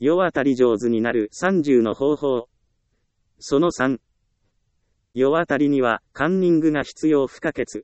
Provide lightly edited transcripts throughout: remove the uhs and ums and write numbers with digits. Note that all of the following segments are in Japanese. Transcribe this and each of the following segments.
世渡り上手になる30の方法。その3。世渡りには、カンニングが必要不可欠。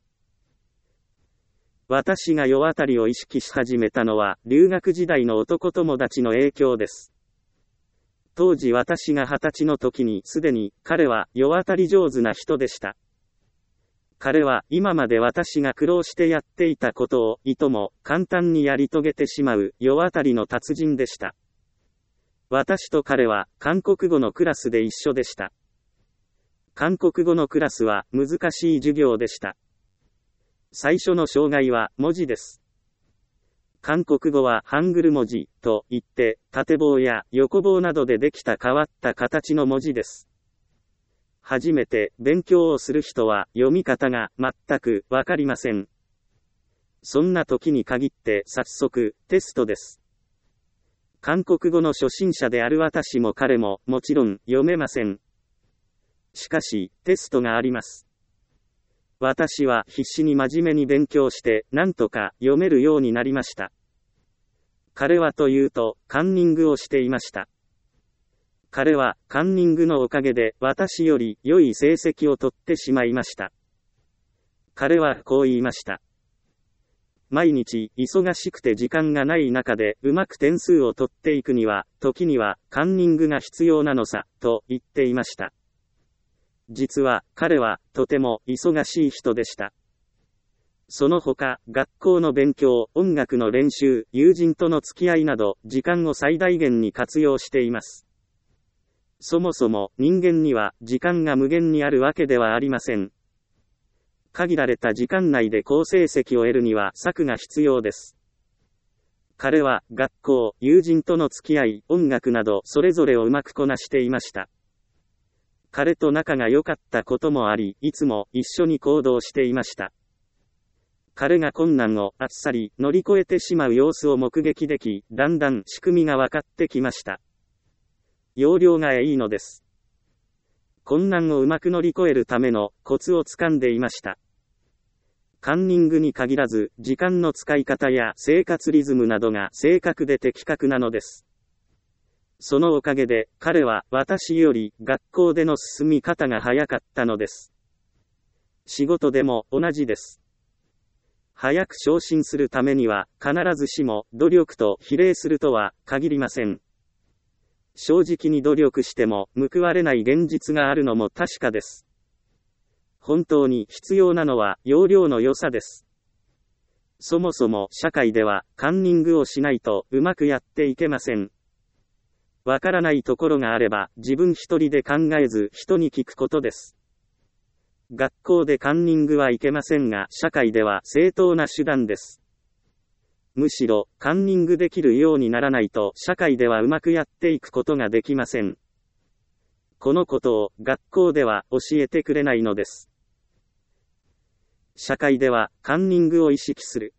私が世渡りを意識し始めたのは、留学時代の男友達の影響です。当時私が20歳の時にすでに、彼は世渡り上手な人でした。彼は今まで私が苦労してやっていたことをいとも簡単にやり遂げてしまう世渡りの達人でした。私と彼は韓国語のクラスで一緒でした。韓国語のクラスは難しい授業でした。最初の障害は文字です。韓国語はハングル文字といって、縦棒や横棒などでできた変わった形の文字です。初めて勉強をする人は読み方が全くわかりません。そんな時に限って早速テストです。韓国語の初心者である私も彼ももちろん読めません。しかしテストがあります。私は必死に真面目に勉強してなんとか読めるようになりました。彼はというとカンニングをしていました。彼はカンニングのおかげで私より良い成績を取ってしまいました。彼はこう言いました。毎日忙しくて時間がない中でうまく点数を取っていくには、時にはカンニングが必要なのさ、と言っていました。実は彼はとても忙しい人でした。その他、学校の勉強、音楽の練習、友人との付き合いなど、時間を最大限に活用しています。そもそも人間には時間が無限にあるわけではありません。限られた時間内で好成績を得るには策が必要です。彼は学校、友人との付き合い、音楽などそれぞれをうまくこなしていました。彼と仲が良かったこともあり、いつも一緒に行動していました。彼が困難をあっさり乗り越えてしまう様子を目撃でき、だんだん仕組みが分かってきました。要領がいいのです。困難をうまく乗り越えるためのコツをつかんでいました。カンニングに限らず、時間の使い方や生活リズムなどが正確で的確なのです。そのおかげで、彼は私より学校での進み方が早かったのです。仕事でも同じです。早く昇進するためには、必ずしも努力と比例するとは限りません。正直に努力しても報われない現実があるのも確かです。本当に必要なのは要領の良さです。そもそも社会ではカンニングをしないとうまくやっていけません。わからないところがあれば自分一人で考えず人に聞くことです。学校でカンニングはいけませんが社会では正当な手段です。むしろカンニングできるようにならないと社会ではうまくやっていくことができません。このことを学校では教えてくれないのです。社会ではカンニングを意識する。